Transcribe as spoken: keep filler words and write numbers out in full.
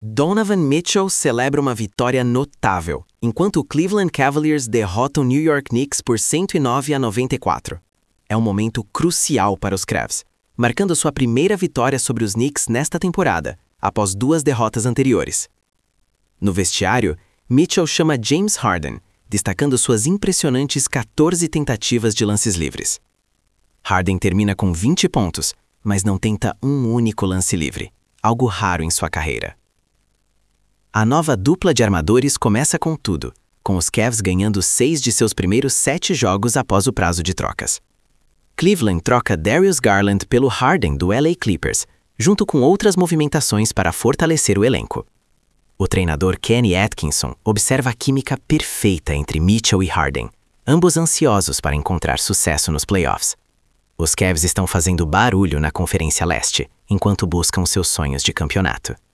Donovan Mitchell celebra uma vitória notável, enquanto o Cleveland Cavaliers derrota o New York Knicks por cento e nove a noventa e quatro. É um momento crucial para os Cavs, marcando sua primeira vitória sobre os Knicks nesta temporada, após duas derrotas anteriores. No vestiário, Mitchell chama James Harden, destacando suas impressionantes quatorze tentativas de lances livres. Harden termina com vinte pontos, mas não tenta um único lance livre, algo raro em sua carreira. A nova dupla de armadores começa com tudo, com os Cavs ganhando seis de seus primeiros sete jogos após o prazo de trocas. Cleveland troca Darius Garland pelo Harden do L A Clippers, junto com outras movimentações para fortalecer o elenco. O treinador Kenny Atkinson observa a química perfeita entre Mitchell e Harden, ambos ansiosos para encontrar sucesso nos playoffs. Os Cavs estão fazendo barulho na Conferência Leste, enquanto buscam seus sonhos de campeonato.